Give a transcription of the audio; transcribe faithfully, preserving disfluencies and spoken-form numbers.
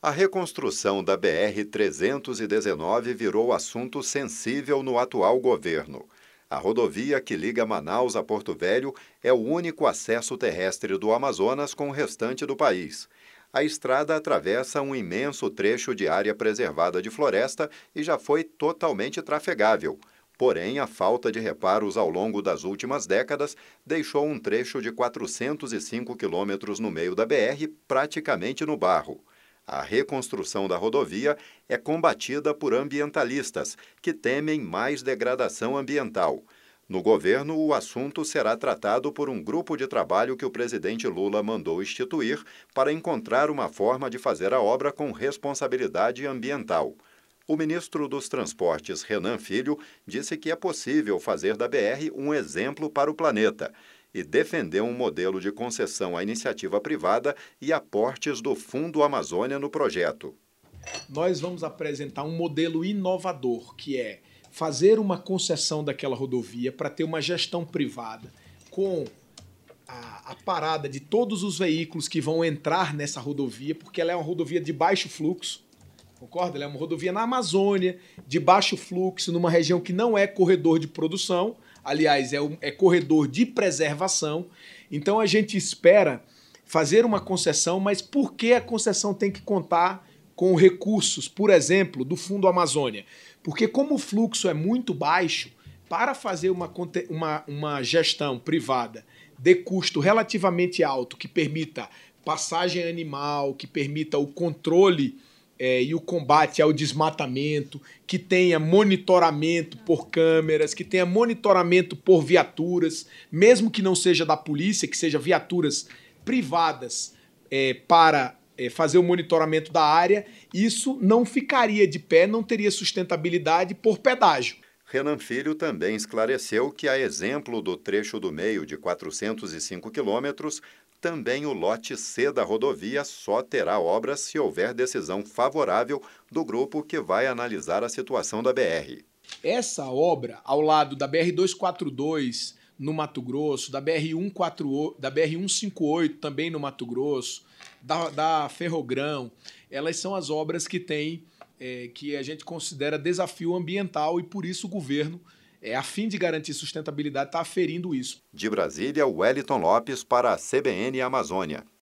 A reconstrução da B R trezentos e dezenove virou assunto sensível no atual governo. A rodovia que liga Manaus a Porto Velho é o único acesso terrestre do Amazonas com o restante do país. A estrada atravessa um imenso trecho de área preservada de floresta e já foi totalmente trafegável. Porém, a falta de reparos ao longo das últimas décadas deixou um trecho de quatrocentos e cinco quilômetros no meio da B R praticamente no barro. A reconstrução da rodovia é combatida por ambientalistas, que temem mais degradação ambiental. No governo, o assunto será tratado por um grupo de trabalho que o presidente Lula mandou instituir para encontrar uma forma de fazer a obra com responsabilidade ambiental. O ministro dos Transportes, Renan Filho, disse que é possível fazer da B R um exemplo para o planeta e defendeu um modelo de concessão à iniciativa privada e aportes do Fundo Amazônia no projeto. Nós vamos apresentar um modelo inovador, que é fazer uma concessão daquela rodovia para ter uma gestão privada com a, a parada de todos os veículos que vão entrar nessa rodovia, porque ela é uma rodovia de baixo fluxo, concorda? Ela é uma rodovia na Amazônia, de baixo fluxo, numa região que não é corredor de produção, aliás, é, um, é corredor de preservação. Então a gente espera fazer uma concessão, mas por que a concessão tem que contar com recursos, por exemplo, do Fundo Amazônia? Porque como o fluxo é muito baixo, para fazer uma, uma, uma gestão privada de custo relativamente alto, que permita passagem animal, que permita o controle É, e o combate ao desmatamento, que tenha monitoramento por câmeras, que tenha monitoramento por viaturas, mesmo que não seja da polícia, que seja viaturas privadas é, para é, fazer o monitoramento da área, isso não ficaria de pé, não teria sustentabilidade por pedágio. Renan Filho também esclareceu que, a exemplo do trecho do meio de quatrocentos e cinco quilômetros, também o lote C da rodovia só terá obras se houver decisão favorável do grupo que vai analisar a situação da B R. Essa obra, ao lado da B R duzentos e quarenta e dois no Mato Grosso, da B R cento e quarenta e oito, da B R cento e cinquenta e oito também no Mato Grosso, da, da Ferrogrão, elas são as obras que têm É, que a gente considera desafio ambiental e, por isso, o governo, é, a fim de garantir sustentabilidade, está aferindo isso. De Brasília, Wellington Lopes para a C B N Amazônia.